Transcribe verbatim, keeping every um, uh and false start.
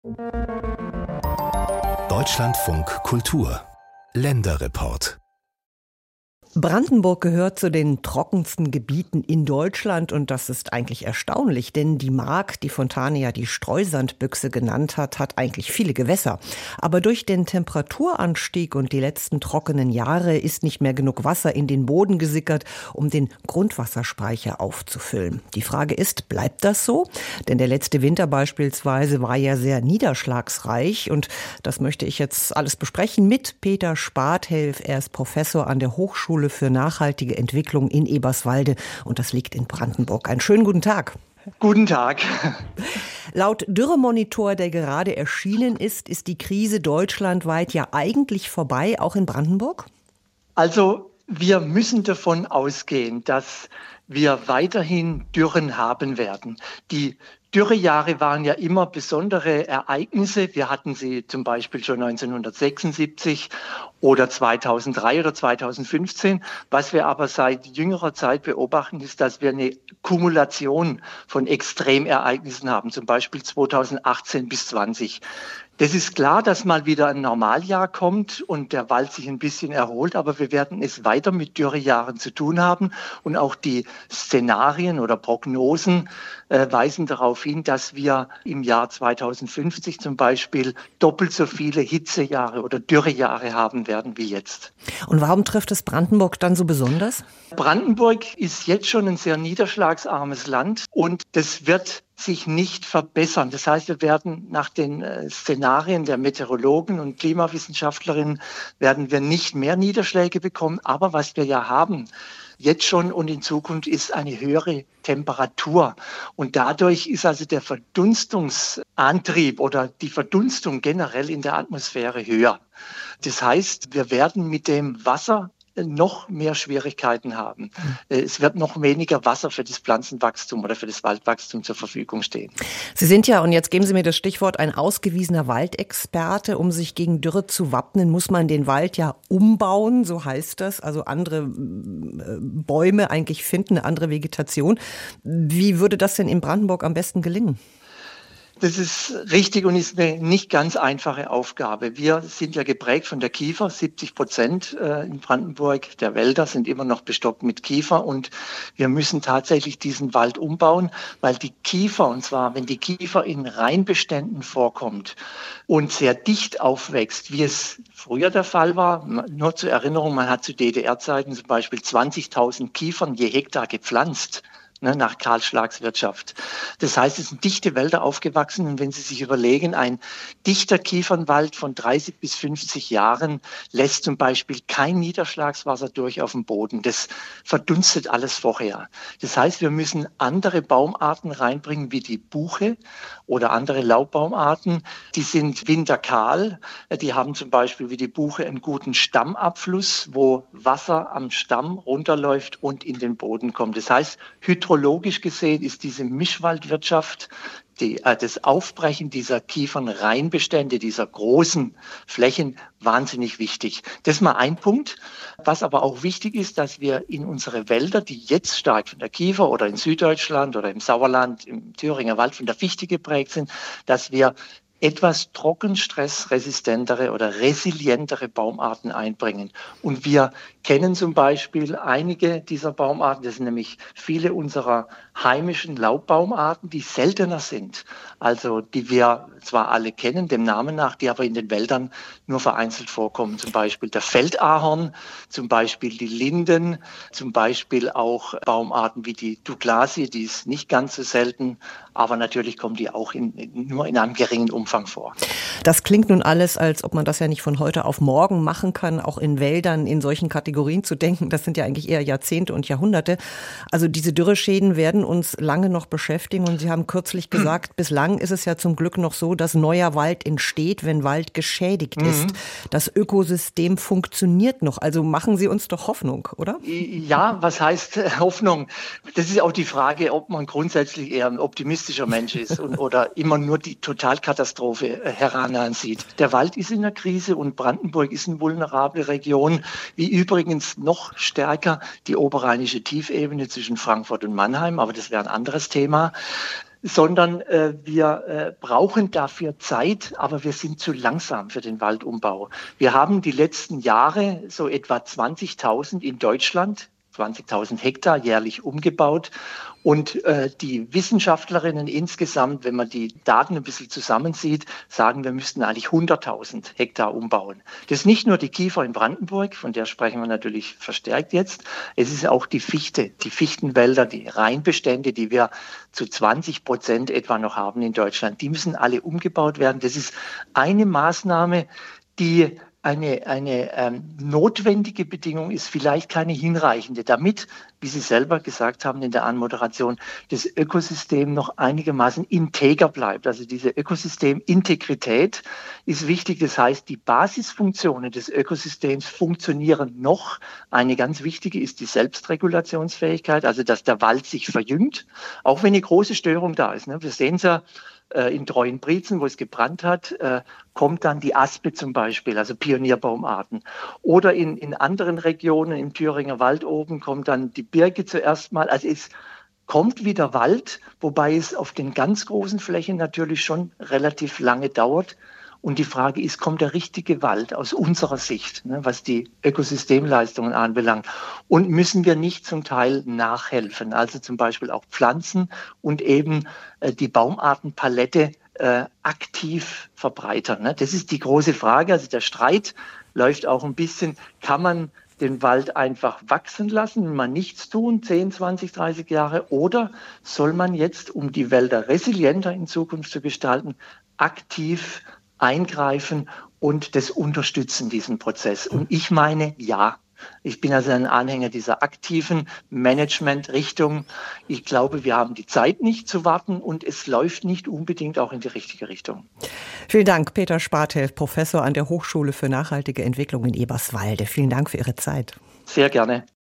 Deutschlandfunk Kultur Länderreport. Brandenburg gehört zu den trockensten Gebieten in Deutschland und das ist eigentlich erstaunlich, denn die Mark, die Fontane ja die Streusandbüchse genannt hat, hat eigentlich viele Gewässer. Aber durch den Temperaturanstieg und die letzten trockenen Jahre ist nicht mehr genug Wasser in den Boden gesickert, um den Grundwasserspeicher aufzufüllen. Die Frage ist, bleibt das so? Denn der letzte Winter beispielsweise war ja sehr niederschlagsreich und das möchte ich jetzt alles besprechen mit Peter Spathelf. Er ist Professor an der Hochschule für nachhaltige Entwicklung in Eberswalde und das liegt in Brandenburg. Einen schönen guten Tag. Guten Tag. Laut Dürremonitor, der gerade erschienen ist, ist die Krise deutschlandweit ja eigentlich vorbei, auch in Brandenburg? Also wir müssen davon ausgehen, dass wir weiterhin Dürren haben werden. Die Dürrejahre waren ja immer besondere Ereignisse. Wir hatten sie zum Beispiel schon neunzehnhundertsechsundsiebzig oder zweitausenddrei oder zweitausendfünfzehn. Was wir aber seit jüngerer Zeit beobachten, ist, dass wir eine Kumulation von Extremereignissen haben, zum Beispiel zweitausendachtzehn bis zwanzig. Das ist klar, dass mal wieder ein Normaljahr kommt und der Wald sich ein bisschen erholt, aber wir werden es weiter mit Dürrejahren zu tun haben und auch die Szenarien oder Prognosen äh, weisen darauf hin, dass wir im Jahr zweitausendfünfzig zum Beispiel doppelt so viele Hitzejahre oder Dürrejahre haben werden wie jetzt. Und warum trifft es Brandenburg dann so besonders? Brandenburg ist jetzt schon ein sehr niederschlagsarmes Land und das wird sich nicht verbessern. Das heißt, wir werden nach den Szenarien der Meteorologen und Klimawissenschaftlerinnen werden wir nicht mehr Niederschläge bekommen. Aber was wir ja haben, jetzt schon und in Zukunft, ist eine höhere Temperatur. Und dadurch ist also der Verdunstungsantrieb oder die Verdunstung generell in der Atmosphäre höher. Das heißt, wir werden mit dem Wasser noch mehr Schwierigkeiten haben. Es wird noch weniger Wasser für das Pflanzenwachstum oder für das Waldwachstum zur Verfügung stehen. Sie sind ja, und jetzt geben Sie mir das Stichwort, ein ausgewiesener Waldexperte. Um sich gegen Dürre zu wappnen, muss man den Wald ja umbauen, so heißt das. Also andere Bäume eigentlich finden, eine andere Vegetation. Wie würde das denn in Brandenburg am besten gelingen? Das ist richtig und ist eine nicht ganz einfache Aufgabe. Wir sind ja geprägt von der Kiefer. siebzig Prozent in Brandenburg der Wälder sind immer noch bestockt mit Kiefer und wir müssen tatsächlich diesen Wald umbauen, weil die Kiefer, und zwar wenn die Kiefer in Reinbeständen vorkommt und sehr dicht aufwächst, wie es früher der Fall war, nur zur Erinnerung, man hat zu D D R-Zeiten zum Beispiel zwanzigtausend Kiefern je Hektar gepflanzt. Nach Kahlschlagswirtschaft. Das heißt, es sind dichte Wälder aufgewachsen und wenn Sie sich überlegen, ein dichter Kiefernwald von dreißig bis fünfzig Jahren lässt zum Beispiel kein Niederschlagswasser durch auf den Boden. Das verdunstet alles vorher. Das heißt, wir müssen andere Baumarten reinbringen, wie die Buche oder andere Laubbaumarten. Die sind winterkahl. Die haben zum Beispiel wie die Buche einen guten Stammabfluss, wo Wasser am Stamm runterläuft und in den Boden kommt. Das heißt, hydrologisch gesehen ist diese Mischwaldwirtschaft, die, äh, das Aufbrechen dieser Kiefernreinbestände, dieser großen Flächen, wahnsinnig wichtig. Das ist mal ein Punkt. Was aber auch wichtig ist, dass wir in unsere Wälder, die jetzt stark von der Kiefer oder in Süddeutschland oder im Sauerland, im Thüringer Wald von der Fichte geprägt sind, dass wir etwas trockenstressresistentere oder resilientere Baumarten einbringen. Und wir kennen zum Beispiel einige dieser Baumarten, das sind nämlich viele unserer heimischen Laubbaumarten, die seltener sind, also die wir zwar alle kennen, dem Namen nach, die aber in den Wäldern nur vereinzelt vorkommen. Zum Beispiel der Feldahorn, zum Beispiel die Linden, zum Beispiel auch Baumarten wie die Douglasie, die ist nicht ganz so selten, aber natürlich kommen die auch in, nur in einem geringen Umfang vor. Das klingt nun alles, als ob man das ja nicht von heute auf morgen machen kann, auch in Wäldern in solchen Kategorien zu denken. Das sind ja eigentlich eher Jahrzehnte und Jahrhunderte. Also diese Dürreschäden werden uns lange noch beschäftigen und Sie haben kürzlich gesagt, bislang ist es ja zum Glück noch so, dass neuer Wald entsteht, wenn Wald geschädigt mhm. ist. Das Ökosystem funktioniert noch. Also machen Sie uns doch Hoffnung, oder? Ja, was heißt Hoffnung? Das ist auch die Frage, ob man grundsätzlich eher ein optimistischer Mensch ist und, oder immer nur die Totalkatastrophe heranzieht. Der Wald ist in der Krise und Brandenburg ist eine vulnerable Region, wie übrigens noch stärker die oberrheinische Tiefebene zwischen Frankfurt und Mannheim, aber das wäre ein anderes Thema. sondern äh, wir äh, brauchen dafür Zeit, aber wir sind zu langsam für den Waldumbau. Wir haben die letzten Jahre so etwa zwanzigtausend in Deutschland, zwanzigtausend Hektar jährlich umgebaut. Und äh, die Wissenschaftlerinnen insgesamt, wenn man die Daten ein bisschen zusammensieht, sagen, wir müssten eigentlich hunderttausend Hektar umbauen. Das ist nicht nur die Kiefer in Brandenburg, von der sprechen wir natürlich verstärkt jetzt. Es ist auch die Fichte, die Fichtenwälder, die Rheinbestände, die wir zu zwanzig Prozent etwa noch haben in Deutschland. Die müssen alle umgebaut werden. Das ist eine Maßnahme, die Eine, eine ähm, notwendige Bedingung ist, vielleicht keine hinreichende, damit, wie Sie selber gesagt haben in der Anmoderation, das Ökosystem noch einigermaßen integer bleibt. Also diese Ökosystemintegrität ist wichtig. Das heißt, die Basisfunktionen des Ökosystems funktionieren noch. Eine ganz wichtige ist die Selbstregulationsfähigkeit, also dass der Wald sich verjüngt, auch wenn eine große Störung da ist. Ne? Wir sehen es ja, in Treuenbrietzen, wo es gebrannt hat, äh, kommt dann die Aspe zum Beispiel, also Pionierbaumarten. Oder in, in anderen Regionen, im Thüringer Wald oben, kommt dann die Birke zuerst mal. Also es kommt wieder Wald, wobei es auf den ganz großen Flächen natürlich schon relativ lange dauert. Und die Frage ist, kommt der richtige Wald aus unserer Sicht, ne, was die Ökosystemleistungen anbelangt? Und müssen wir nicht zum Teil nachhelfen, also zum Beispiel auch Pflanzen und eben äh, die Baumartenpalette äh, aktiv verbreitern? Ne? Das ist die große Frage. Also der Streit läuft auch ein bisschen, kann man den Wald einfach wachsen lassen, wenn man nichts tun, zehn, zwanzig, dreißig Jahre, oder soll man jetzt, um die Wälder resilienter in Zukunft zu gestalten, aktiv eingreifen und das unterstützen, diesen Prozess? Und ich meine, ja. Ich bin also ein Anhänger dieser aktiven Management-Richtung. Ich glaube, wir haben die Zeit nicht zu warten und es läuft nicht unbedingt auch in die richtige Richtung. Vielen Dank, Peter Spartelf, Professor an der Hochschule für nachhaltige Entwicklung in Eberswalde. Vielen Dank für Ihre Zeit. Sehr gerne.